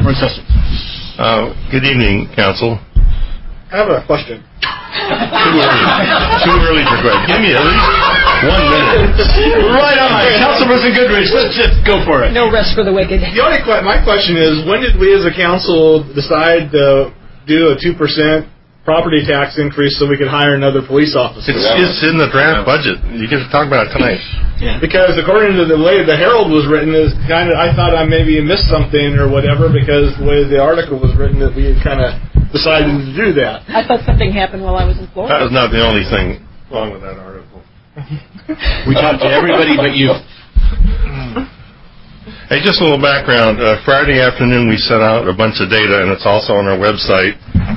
Good evening, Council. I have a question. Too early for questions. Give me at least 1 minute. Right on. Councilperson Goodrich, let's just go for it. No rest for the wicked. My question is, when did we as a council decide to do a 2% property tax increase so we could hire another police officer? It's in the draft budget. You can talk about it tonight. Yeah. Because according to the way the Herald was written, is kind of, I thought I maybe missed something or whatever, because the way the article was written, that we had kind of decided to do that. I thought something happened while I was in Florida. That was not the only thing wrong with that article. We talked to everybody but you. Hey, just a little background. Friday afternoon, we sent out a bunch of data, and it's also on our website.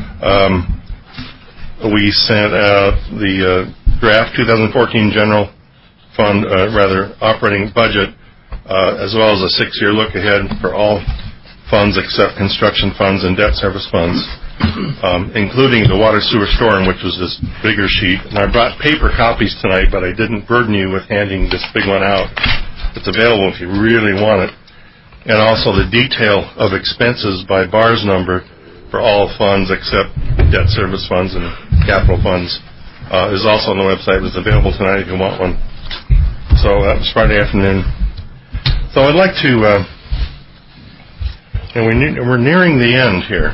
We sent out the draft 2014 general fund, operating budget, as well as a 6-year look ahead for all funds except construction funds and debt service funds, including the water sewer storm, which was this bigger sheet. And I brought paper copies tonight, but I didn't burden you with handing this big one out. It's available if you really want it. And also the detail of expenses by bars number for all funds except debt service funds and capital funds is also on the website. It's available tonight if you want one. So that was Friday afternoon. So I'd like to, and we're nearing the end here.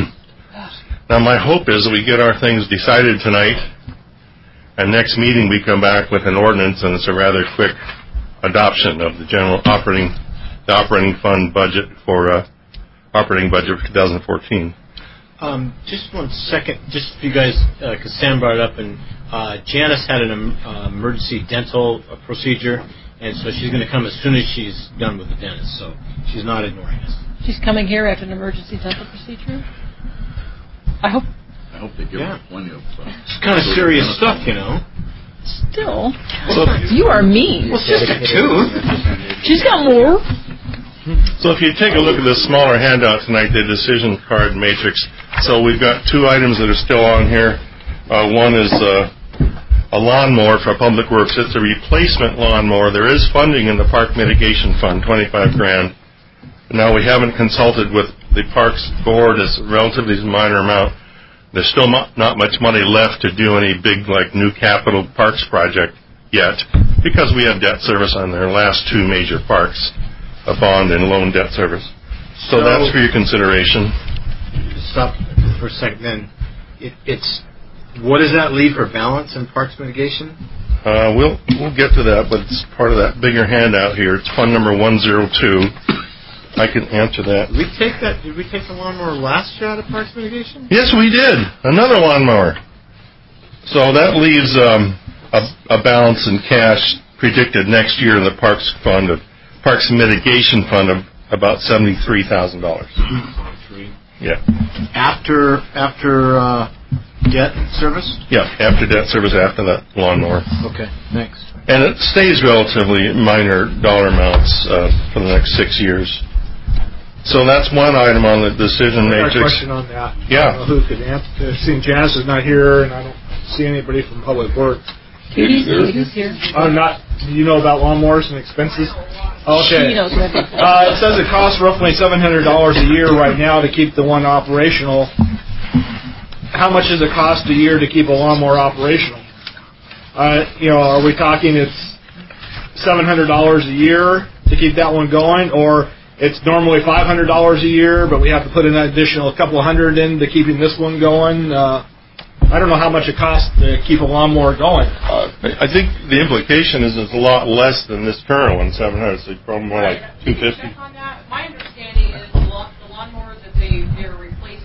Now my hope is that we get our things decided tonight, and next meeting we come back with an ordinance, and it's a rather quick adoption of the general operating fund budget for operating budget for 2014. Just 1 second, just for you guys, because Sam brought it up, and Janice had an emergency dental procedure, and so she's going to come as soon as she's done with the dentist, so she's not ignoring us. She's coming here after an emergency dental procedure? I hope they give her plenty of it's kind of serious stuff, you know. Still. You are mean. Well, it's just a tooth. She's got more. So if you take a look at this smaller handout tonight, the decision card matrix, so we've got 2 items that are still on here. One is a lawnmower for Public Works. It's a replacement lawnmower. There is funding in the Park Mitigation Fund, $25,000. Now, we haven't consulted with the Parks Board. It's a relatively minor amount. There's still not much money left to do any big, new capital parks project yet, because we have debt service on their last 2 major parks, a bond and loan debt service. So that's for your consideration. Stop for a second then. It's what does that leave for balance in Parks Mitigation? We'll get to that, but it's part of that bigger handout here. It's fund number 102. I can answer that. Did we take the lawnmower last year out of Parks Mitigation? Yes, we did. Another lawnmower. So that leaves a balance in cash predicted next year in the Parks Mitigation Fund of about $73,000. Yeah. After debt service? Yeah, after debt service, after that lawnmower. Okay, thanks. And it stays relatively minor dollar amounts for the next 6 years. So that's one item on the decision matrix. I have a question on that. Yeah. I don't know who could answer. Seeing Janice is not here, and I don't see anybody from Public Works. Katie's here. Do you know about lawnmowers and expenses? Okay. She knows everything. It says it costs roughly $700 a year right now to keep the one operational. How much does it cost a year to keep a lawnmower operational? Are we talking it's $700 a year to keep that one going, or it's normally $500 a year, but we have to put an additional couple of hundred in to keeping this one going? I don't know how much it costs to keep a lawnmower going. I think the implication is it's a lot less than this current one, $700. So probably more like $250. On that, my understanding is the lawnmower that they're replacing.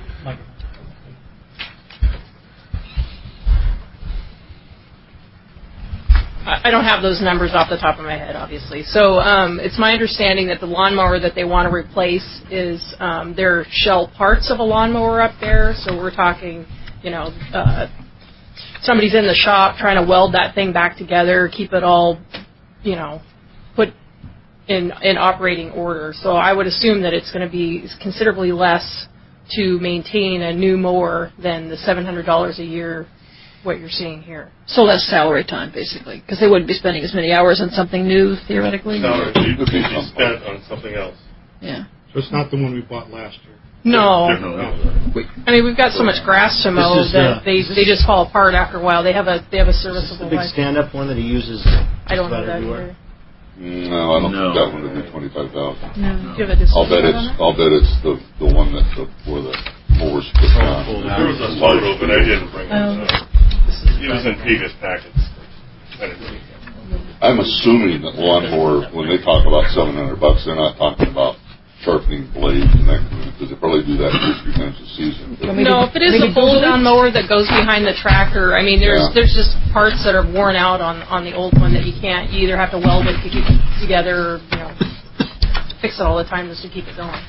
I don't have those numbers off the top of my head, obviously. So it's my understanding that the lawnmower that they want to replace is their shell parts of a lawnmower up there. So we're talking, somebody's in the shop trying to weld that thing back together, keep it all, put in operating order. So I would assume that it's going to be considerably less to maintain a new mower than the $700 a year what you're seeing here. So less salary time, basically, because they wouldn't be spending as many hours on something new, theoretically? No, it would be spent on something else. Yeah. So it's not the one we bought last year. No. No. I mean, we've got so much grass to mow This is, that they just fall apart after a while. They have a Is this the serviceable big life. stand-up one that he uses? I don't know about that everywhere? either. No, I don't No. think that one would be 25,000. No. Do you have a decision on that? I'll bet it's the one that where the mower's put down. There was a photo, but I didn't bring it Oh. up. It was in previous packets. I didn't really. I'm assuming that lawnmower, when they talk about $700, they're not talking about sharpening blades and that kind of, because they probably do that 2-3 times a season. But No, if it is a fold-down mower that goes behind the tractor, I mean, there's just parts that are worn out on the old one that you can't. You either have to weld it to keep it together, or, fix it all the time just to keep it going.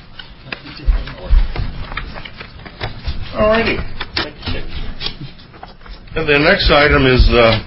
Alrighty. And the next item is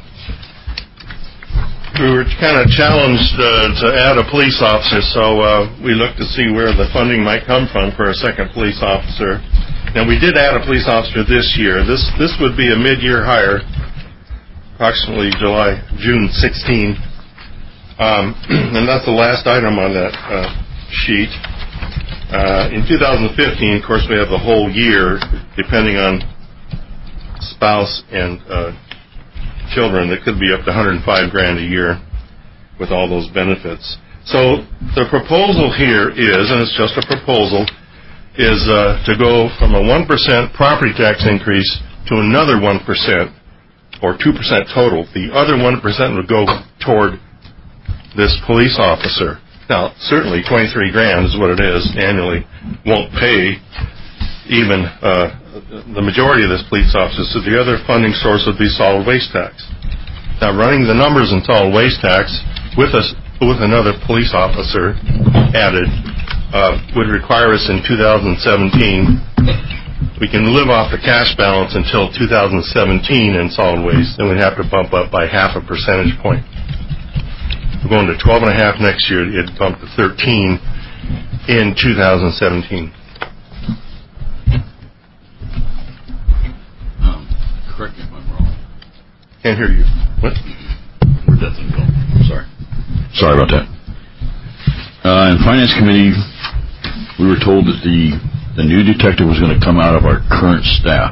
we were kind of challenged to add a police officer, so we looked to see where the funding might come from for a second police officer. Now, we did add a police officer this year. This would be a mid-year hire, approximately June 16. And that's the last item on that sheet. In 2015, of course, we have the whole year, depending on spouse and children. That could be up to $105,000 a year with all those benefits. So the proposal here is, and it's just a proposal, is to go from a 1% property tax increase to another 1%, or 2% total. The other 1% would go toward this police officer. Now, certainly $23,000 is what it is annually. Won't pay even the majority of this police officer. So the other funding source would be solid waste tax. Now, running the numbers in solid waste tax with another police officer added would require us in 2017. We can live off the cash balance until 2017 in solid waste, and we'd have to bump up by 0.5 percentage point. We're going to 12.5 next year. It'd bump to 13 in 2017. Correct me if I'm wrong. Can't hear you. What? Where'd that thing go? Sorry about that. In Finance Committee, we were told that the new detective was going to come out of our current staff,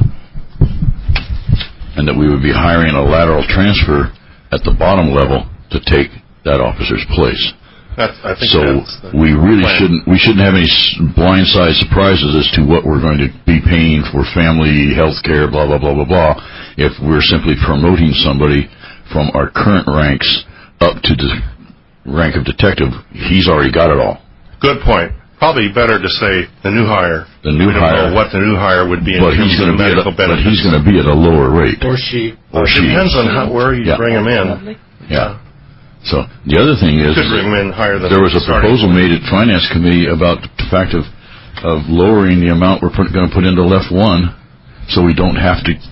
and that we would be hiring a lateral transfer at the bottom level to take that officer's place. I think so we really shouldn't have any blindside surprises as to what we're going to be paying for family health care, blah, blah, blah, blah, blah, if we're simply promoting somebody from our current ranks up to the rank of detective. He's already got it all. Good point. Probably better to say the new hire. The new we don't hire. know what the new hire would be in terms of medical benefits. But he's going to be at a lower rate. Or she. It depends on where you bring him in. Yeah. So the other thing is, there was a proposal made at Finance Committee about the fact of lowering the amount we're going to put into Left 1, so we don't have to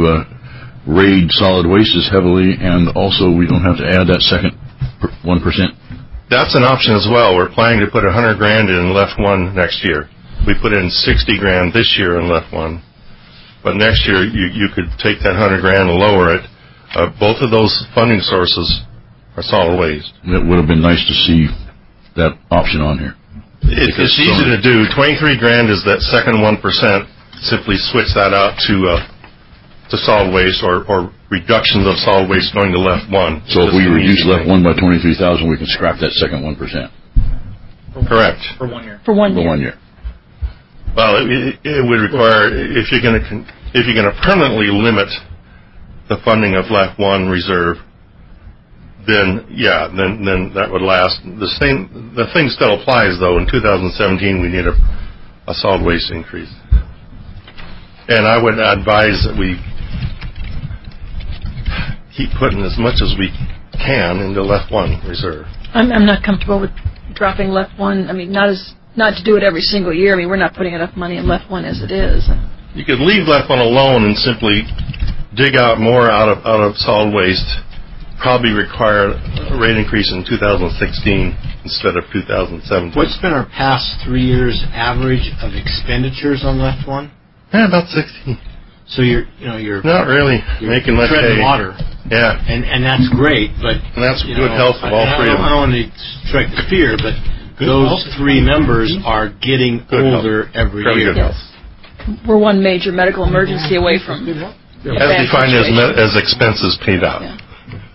raid solid waste as heavily, and also we don't have to add that second 1%. That's an option as well. We're planning to put $100,000 in Left 1 next year. We put in $60,000 this year in Left 1, but next year you could take that $100,000 and lower it. Both of those funding sources are solid waste. It would have been nice to see that option on here. It's easy to do. $23,000 is that second 1%. Simply switch that out to solid waste or reductions of solid waste going to Left 1. So if we reduce Left 1 by $23,000, we can scrap that second 1%. Correct. For 1 year. For 1 year. For 1 year. Well, it would require, if you're going to permanently limit the funding of Left 1 reserve, then that would last. The thing still applies, though. In 2017, we need a solid waste increase. And I would advise that we keep putting as much as we can into Left 1 reserve. I'm not comfortable with dropping Left 1. I mean, not to do it every single year. I mean, we're not putting enough money in Left 1 as it is. You could leave Left 1 alone and simply dig out more out of solid waste. Probably require a rate increase in 2016 instead of 2017. What's been our past 3 years average of expenditures on Left 1? About 60. So you're not really making much treading water. Yeah, and that's great, but and that's good health of all three of them. I don't want to strike the fear, but those 3 members are getting older every year. Yes. We're one major medical emergency away from. As defined as expenses paid out. Yeah.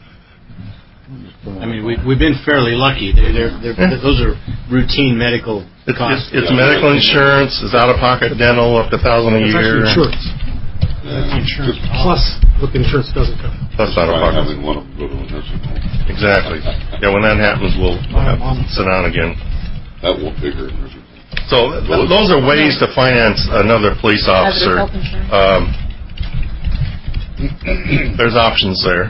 I mean, we've been fairly lucky. Those are routine medical costs. It's medical insurance, it's out-of-pocket dental up to $1,000 a year. That's insurance. Insurance plus what the insurance doesn't cover. Plus out-of-pocket. Having one of them go to a nursing home. Exactly. Yeah, when that happens, we'll have to sit down again. That will figure in nursing home. So those are ways to finance another police officer. There's options there.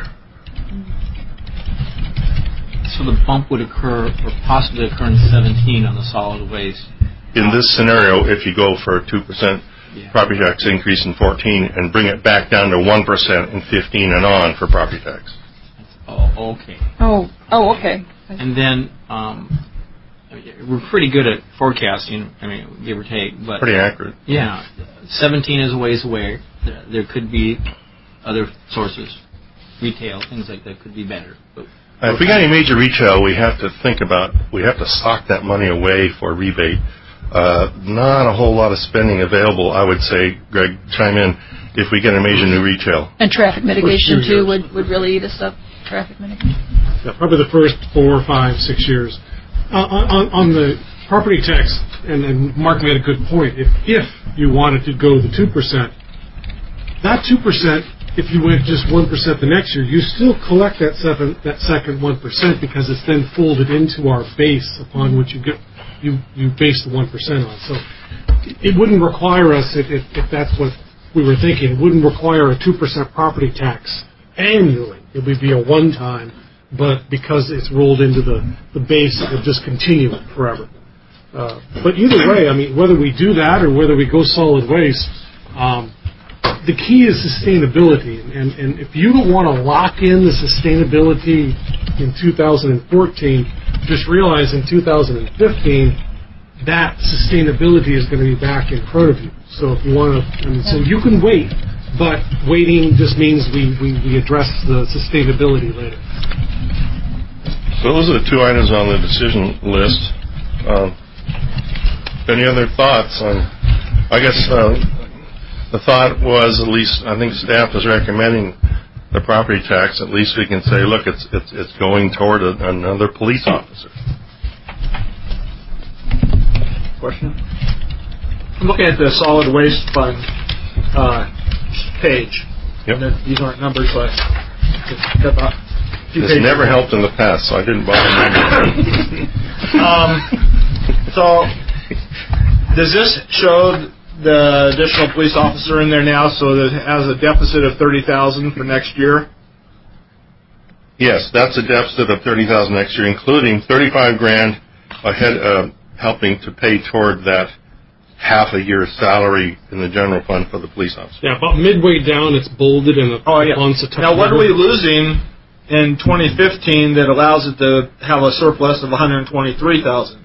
So the bump would occur, or possibly occur in 17 on the solid waste. In this scenario, if you go for a 2% property tax increase in 14 and bring it back down to 1% in 15 and on for property tax. Oh, okay. Oh, okay. And then we're pretty good at forecasting. I mean, give or take, but pretty accurate. Yeah, 17 is a ways away. There could be other sources, retail, things like that could be better. But if we got any major retail, we have to sock that money away for rebate. Not a whole lot of spending available, I would say. Greg, chime in if we get a major new retail. And traffic mitigation too would really eat us up. Traffic mitigation. Yeah, probably the first 4, 5, 6 years. On the property tax, and Mark made a good point. If you wanted to go the 2%, that 2%. If you went just 1% the next year, you still collect that second 1% because it's then folded into our base upon which you base the 1% on. So it wouldn't require us, if that's what we were thinking, it wouldn't require a 2% property tax annually. It would be a one-time, but because it's rolled into the base, it would just continue forever. But either way, I mean, whether we do that or whether we go solid waste, the key is sustainability, and if you don't want to lock in the sustainability in 2014, just realize in 2015 that sustainability is going to be back in front of you. So if you want to, so you can wait, but waiting just means we address the sustainability later. So those are the 2 items on the decision list. Any other thoughts on? I guess. The thought was, at least I think staff is recommending the property tax. At least we can say, look, it's going toward another police officer. Question? I'm looking at the solid waste fund page. Yep. And these aren't numbers, but it's about a few This pages. never helped in the past, so I didn't bother. So does this show the additional police officer in there now, so that it has a deficit of $30,000 for next year? Yes, that's a deficit of $30,000 next year, including $35,000 ahead, helping to pay toward that half a year's salary in the general fund for the police officer. Yeah, about midway down, it's bolded and Now, what are we losing in 2015 that allows it to have a surplus of $123,000?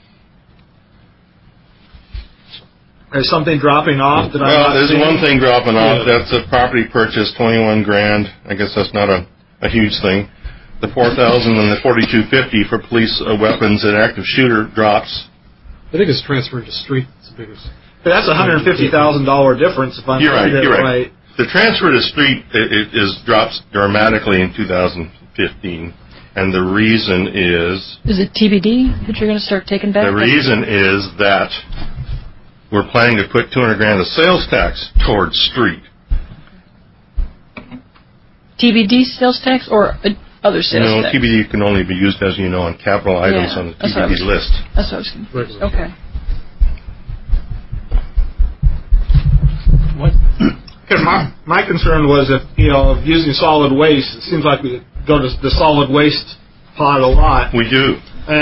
Is something dropping off? There's one thing dropping off. That's a property purchase, $21,000. I guess that's not a huge thing. The $4,000 and the $4,250 for police weapons and active shooter drops. I think it's transferred to street. It's the biggest. But that's a $150,000 difference. If I'm You're right. The transfer to street drops dramatically in 2015, and the reason is it TBD that you're going to start taking back? The reason is that we're planning to put $200,000 of sales tax towards street. TBD sales tax or other sales tax? No, TBD can only be used, as you know, on capital items on the TBD list. That's what I was confused. Okay. What? Because my concern was if, using solid waste, it seems like we go to the solid waste pot a lot. We do.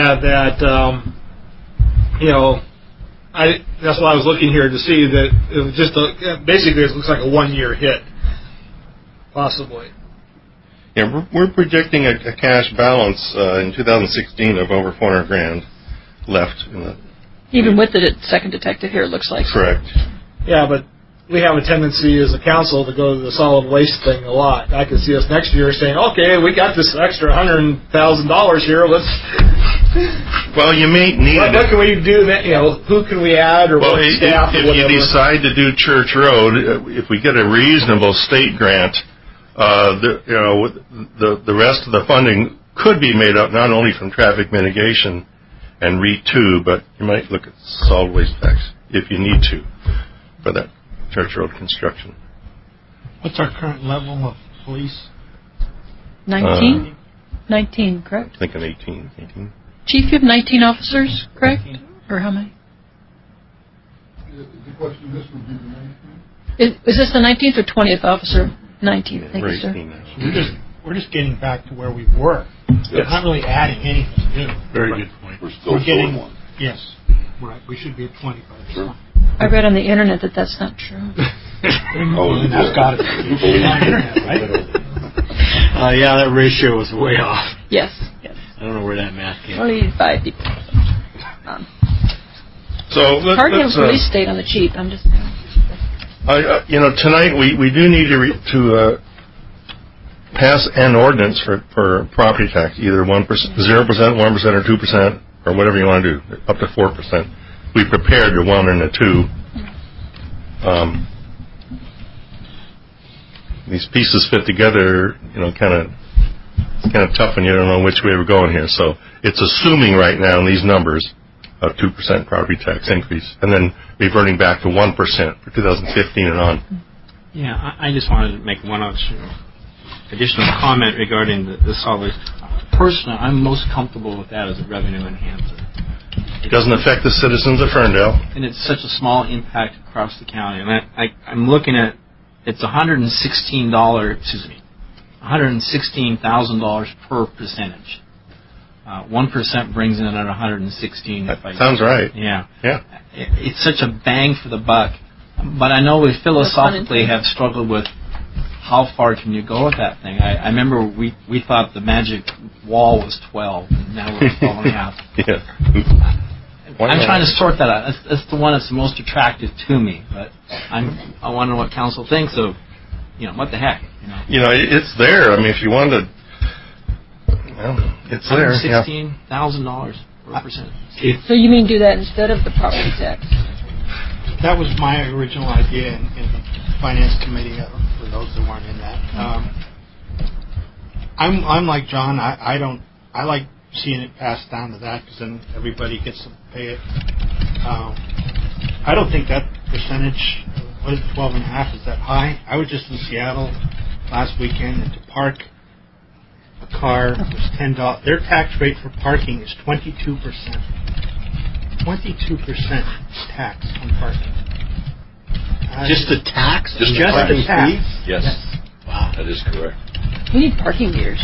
That's why I was looking here to see that it was just basically it looks like a 1-year hit, possibly. Yeah, we're projecting a cash balance in 2016 of over $400,000 left. Even with the second detective here, it looks like. Correct. Yeah, but we have a tendency as a council to go to the solid waste thing a lot. I can see us next year saying, okay, we got this extra $100,000 here. Let's Well, you may need. What can we do? Who can we add, or what staff? If you decide to do Church Road, if we get a reasonable state grant, the rest of the funding could be made up not only from traffic mitigation and REIT 2, but you might look at solid waste tax if you need to for that Church Road construction. What's our current level of police? 19? 19, correct? I'm thinking 18. Chief, you have 19 officers, correct? 19. Or how many? The question, this would be the 19th? Is this the 19th or 20th officer? 19th, thank you, sir. We're just getting back to where we were. Yes. We're not really adding anything new. Very good point. We're still getting one. Yes. Right. We should be at 20 by this time. I read on the internet that that's not true. That's got to be on the internet, right? Yeah, that ratio was way off. Yes. I don't know where that math came from. Only 5 people. So hard to have a police state on the cheap. I'm just saying. Tonight we do need to pass an ordinance for property tax, either 1%, 0%, 1%, or 2%, or whatever you want to do, up to 4%. We prepared a 1 and a 2. These pieces fit together, it's kind of tough when you don't know which way we're going here. So it's assuming right now in these numbers a 2% property tax increase, and then reverting back to 1% for 2015 and on. Yeah, I just wanted to make one additional comment regarding the solid waste. Personally, I'm most comfortable with that as a revenue enhancer. It doesn't affect the citizens of Ferndale. And it's such a small impact across the county. And I'm looking at, it's $116,000 per percentage. 1% brings in at 116. That sounds right. Yeah. It's such a bang for the buck. But I know we philosophically have struggled with how far can you go with that thing. I remember we thought the magic wall was 12, and now we're 12 and a half. Yeah. I'm trying to sort that out. That's the one that's the most attractive to me. But I wonder what council thinks of, what the heck. It's there. I mean, if you wanted to, it's there. $116,000 per percent. So you mean do that instead of the property tax? That was my original idea in the finance committee. For those that weren't in that, I'm like John. I like seeing it passed down to that because then everybody gets to pay it. I don't think that percentage, 12.5%, is that high. I was just in Seattle last weekend, and to park a car was $10. Their tax rate for parking is 22%. 22% tax on parking. Just the tax? Just the tax. Yes. Wow. That is correct. We need parking meters.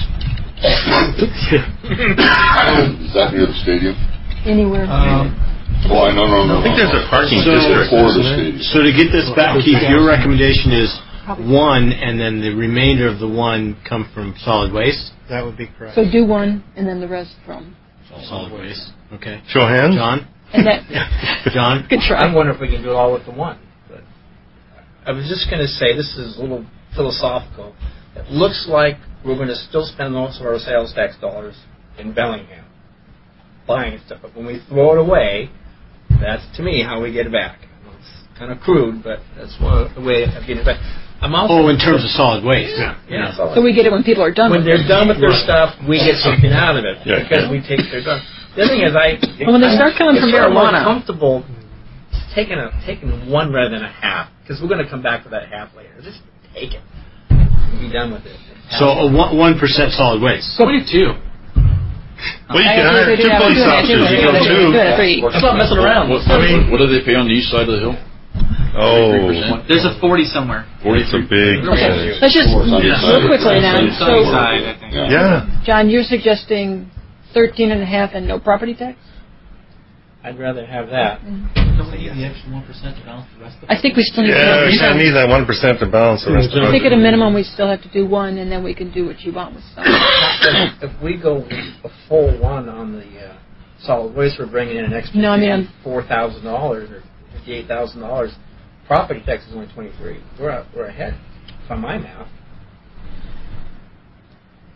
Is that near the stadium? Anywhere. No. I think there's a parking district. So to get this back, Keith, your recommendation is 1, and then the remainder of the 1 come from solid waste? That would be correct. So do 1, and then the rest from solid waste. Okay. Show of hands. John? John? Good try. I'm wondering if we can do it all with the 1. But I was just going to say, this is a little philosophical. It looks like we're going to still spend most of our sales tax dollars in Bellingham buying stuff. But when we throw it away, that's, to me, how we get it back. It's kind of crude, but that's the way of getting it back. In terms of solid waste. Yeah. So we get it when people are done when with it. they're done with their stuff, we get something out of it because we take their done. The other thing is, when they start coming from marijuana, I'm comfortable taking 1 rather than a half because we're going to come back with that half later. Just take it and be done with it. So 1% solid waste. 22. Well, you can hire 2 police officers. You go 2. That's not messing around. What do they pay on the east side of the hill? Oh, there's a 40 somewhere. It's a big percentage. Let's just real quickly now. So, John, you're suggesting 13.5 and no property tax? I'd rather have that. Don't we need the extra 1% to balance the rest of it? I think we still need 1%. Yeah, we kind of need that 1% to balance the rest of it. I think at a minimum we still have to do 1, and then we can do what you want with some. If we go a full 1 on the solid waste, we're bringing in an extra $4,000 or $58,000. Property tax is only 23. We're ahead, by my math.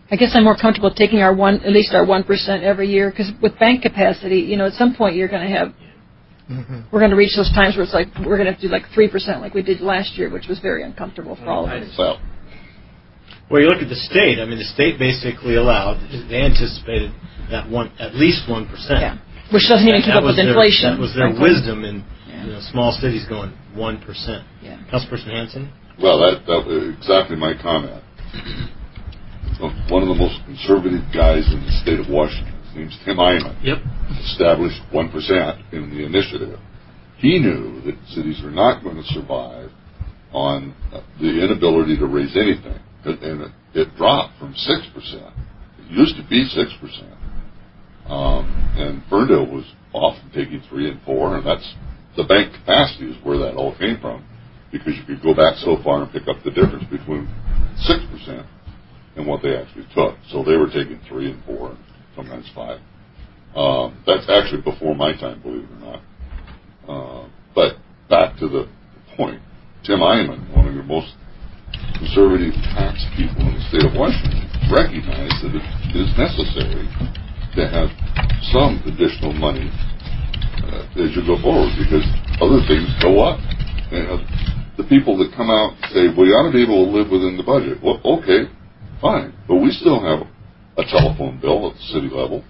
I guess I'm more comfortable taking at least our 1% every year, because with bank capacity, at some point you're going to have, we're going to reach those times where it's like we're going to have to do like 3% like we did last year, which was very uncomfortable for all of us. Well, you look at the state. I mean, the state basically allowed. They anticipated that at least 1%. Yeah, which doesn't even keep up with inflation. That was their wisdom in small cities going 1%. Yeah. Councilperson Hanson. Well, that was exactly my comment. One of the most conservative guys in the state of Washington, his name's Tim Eyman, established 1% in the initiative. He knew that cities are not going to survive on the inability to raise anything. And it dropped from 6%. It used to be 6%. And Ferndale was often taking 3 and 4, and that's the bank capacity is where that all came from, because you could go back so far and pick up the difference between 6% and what they actually took. So they were taking 3 and 4, and sometimes 5. That's actually before my time, believe it or not. But back to the point, Tim Eyman, one of your most conservative tax people in the state of Washington, recognize that it is necessary to have some additional money as you go forward, because other things go up. And the people that come out and say, well, you ought to be able to live within the budget. Well, okay, fine. But we still have a telephone bill at the city level.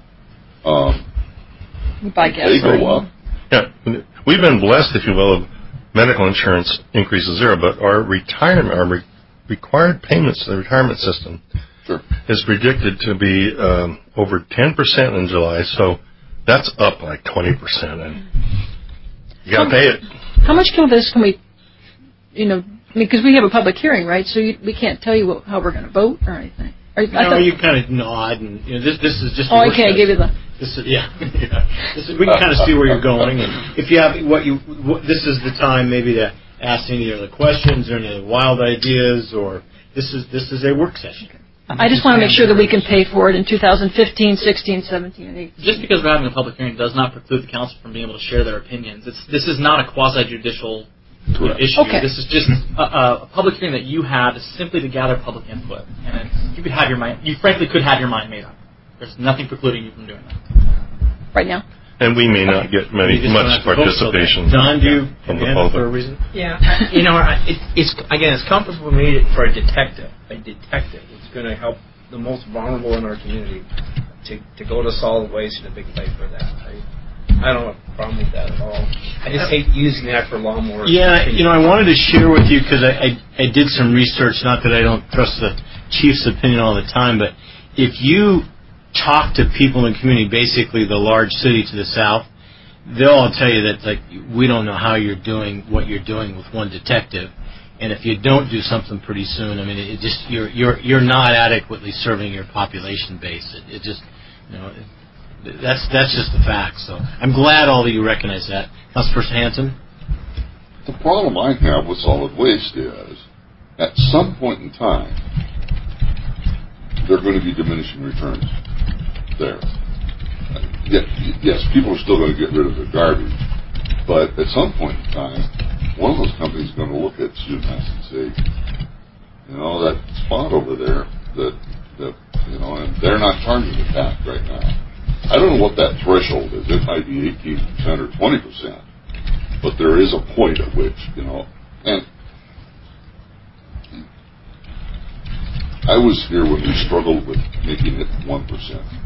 They go up. Yeah, we've been blessed, if you will, of medical insurance increases 0, but our required payments to the retirement system is predicted to be over 10% in July, so that's up like 20%, and you got to pay it. How much of this can we, because we have a public hearing, right? So we can't tell you how we're going to vote or anything. You kind of nod, and this is just. I can't give you the. This is, we can kind of see where you're going, and if you have this is the time maybe to ask any other questions or any wild ideas, or this is a work session. I just want to make sure that we can pay for it in 2015, 16, 17, and 18. Just because we're having a public hearing does not preclude the council from being able to share their opinions. This is not a quasi-judicial issue. Okay. This is just a public hearing that you have simply to gather public input, and you could have your mind. You frankly could have your mind made up. There's nothing precluding you from doing that. Right now. And we may not get much participation. Don, do you from the for a public. reason? Yeah, it's comfortable for me for a detective. It's going to help the most vulnerable in our community to go to solid waste in a big way for that. I don't have a problem with that at all. I just hate using that for lawnmowers. Yeah, I wanted to share with you, because I did some research, not that I don't trust the chief's opinion all the time, but if you talk to people in the community, basically the large city to the south, they'll all tell you that we don't know how you're doing what you're doing with one detective, and if you don't do something pretty soon, I mean, it just you're not adequately serving your population base. It just that's just the fact. So I'm glad all of you recognize that. Councilperson Hanson. The problem I have with solid waste is, at some point in time, there are going to be diminishing returns there. Yes, people are still going to get rid of their garbage, but at some point in time, one of those companies is going to look at UMass and say, that spot over there, and they're not charging the tax right now. I don't know what that threshold is. It might be 18% or 20%, but there is a point at which, and I was here when we struggled with making it 1%.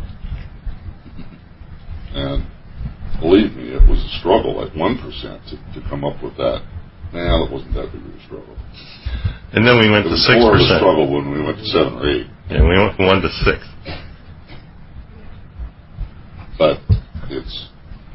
And believe me, it was a struggle at 1% to come up with that. Now it wasn't that big of a struggle. And then we went to 6%. It was more of a struggle when we went to 7 or 8. Yeah, we went from 1 to 6. But it's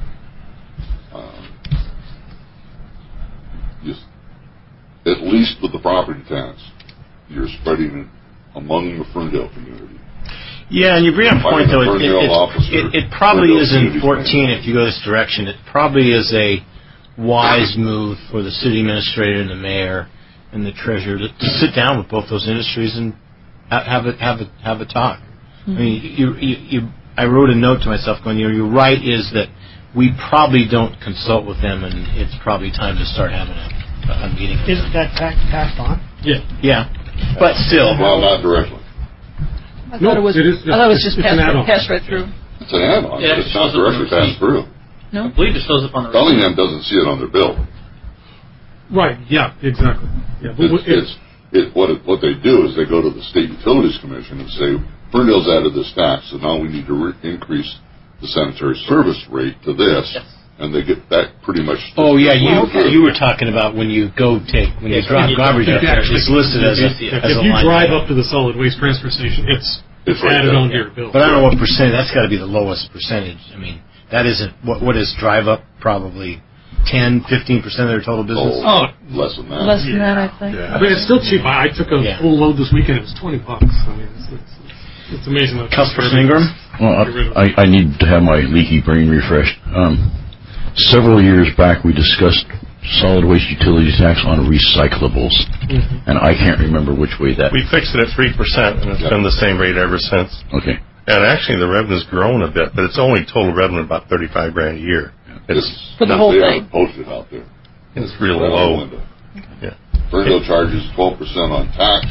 just, at least with the property tax, you're spreading it among the Ferndale community. Yeah, and you bring up a point, though, it probably isn't 14 if you go this direction. It probably is a wise move for the city administrator and the mayor and the treasurer to sit down with both those industries and have a talk. Mm-hmm. I mean, I wrote a note to myself going, you're right, is that we probably don't consult with them, and it's probably time to start having a meeting with them. Isn't that tax passed on? Yeah. But still. Well, not directly. I thought it was just passed right through. It's an add-on, but it's not directly passed through. No? I believe it shows up on the Bellingham doesn't see it on their bill. Right, yeah, exactly. Yeah, what they do is they go to the State Utilities Commission and say, Ferndale's added this tax, so now we need to increase the sanitary service rate to this. Yes. And they get that pretty much. Oh yeah, you were talking about when you drop garbage out there, it's listed as a if you drive up to the solid waste transfer station, it's right added on to your bill. But I don't know what percent. That's got to be the lowest percentage. I mean, that isn't what is drive up probably 10-15% of their total business. Less than that. Less than that, I think. Yeah. I mean, it's still cheap. I took a full load this weekend. It was $20. I mean, it's amazing. Councilperson Ingram. Well, I need to have my leaky brain refreshed. Several years back, we discussed solid waste utility tax on recyclables, and I can't remember which way that. We fixed it at 3%, and it's been the same rate ever since. Okay. And actually, the revenue's grown a bit, but it's only total revenue about $35,000 a year. It's for the whole thing. Posted out there. It's real low. Yeah. Ferndale charges 12% on tax,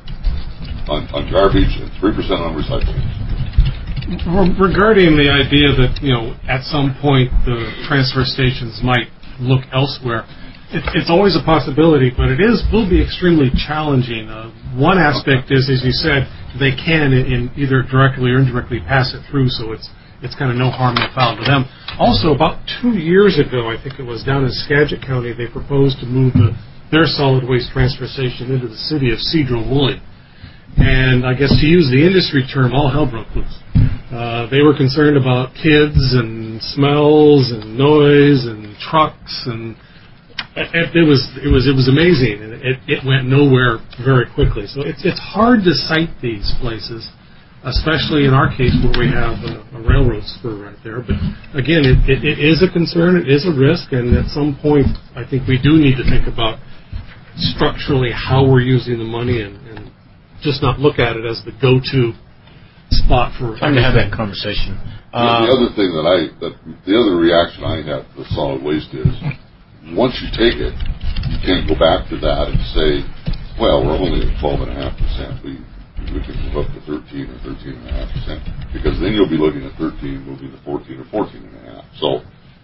on garbage, and 3% on recycling. Regarding the idea that, at some point the transfer stations might look elsewhere, it's always a possibility, but it will be extremely challenging. One aspect is, as you said, they can in either directly or indirectly pass it through, so it's kind of no harm, no foul to them. Also, about 2 years ago, I think it was, down in Skagit County, they proposed to move their solid waste transfer station into the city of Sedro-Woolley. And I guess to use the industry term, all hell broke loose. They were concerned about kids and smells and noise and trucks, and it was amazing, and it went nowhere very quickly. So it's hard to cite these places, especially in our case where we have a railroad spur right there. But again, it is a concern, it is a risk, and at some point I think we do need to think about structurally how we're using the money and just not look at it as the go-to spot for. Time to have that conversation. The other thing the other reaction I have to solid waste is, once you take it, you can't go back to that and say, well, we're only at 12.5%. We can move up to 13 or 13.5%, because then you'll be looking at 13 moving to 14 or 14.5. So.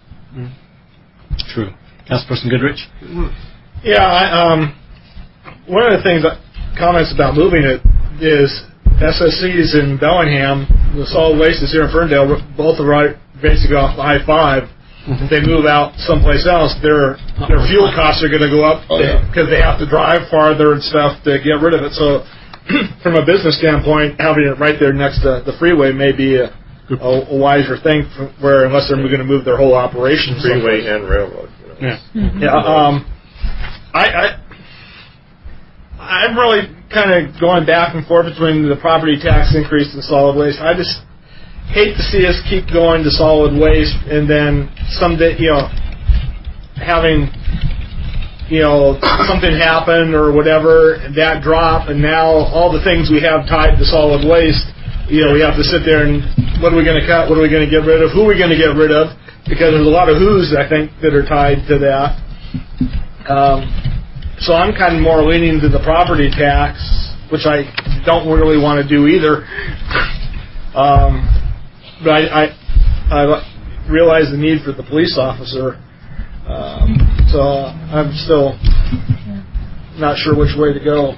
True. Councilperson Goodrich. Yeah, one of the things comments about moving it is SSC's in Bellingham, the solid waste is here in Ferndale, both are right basically off the I-5. If they move out someplace else, their fuel costs are going to go up because they have to drive farther and stuff to get rid of it. So from a business standpoint, having it right there next to the freeway may be a wiser thing, where unless they're going to move their whole operation freeway and railroad. I'm really kind of going back and forth between the property tax increase and solid waste. I just hate to see us keep going to solid waste and then someday, having, something happen or whatever, that drop, and now all the things we have tied to solid waste, we have to sit there and what are we going to cut? What are we going to get rid of? Who are we going to get rid of? Because there's a lot of who's, I think, that are tied to that. So I'm kind of more leaning to the property tax, which I don't really want to do either. But I realize the need for the police officer. So I'm still not sure which way to go.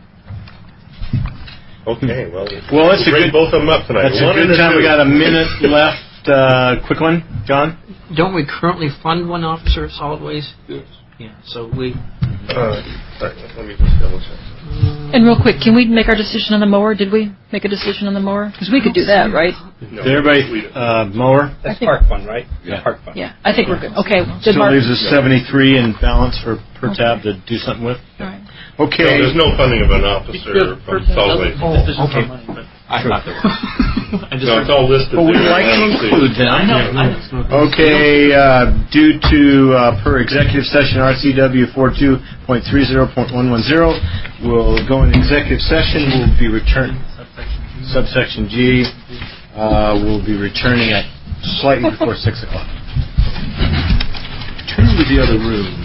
Okay, well let's bring both of them up tonight. That's a good time. We got a minute left. Quick one, John. Don't we currently fund one officer of solid waste? Yes. Yeah. So we. Let me just double check. And real quick, can we make our decision on the mower? Did we make a decision on the mower? Because we could do that, right? No. Did everybody mower? That's park fund, right? Yeah. Park fund. Yeah, I think we're good. Okay. Still leaves us 73 in balance per tab to do something with. All right. Okay. No, there's no funding of an officer from solid waste. Okay. I thought there was. No, it's all listed. But we'd like to include that. I know. Okay, due to per executive session RCW 42.30.110, we'll go in executive session. We'll be returning subsection G. We'll be returning at slightly before 6 o'clock. Turn to the other room.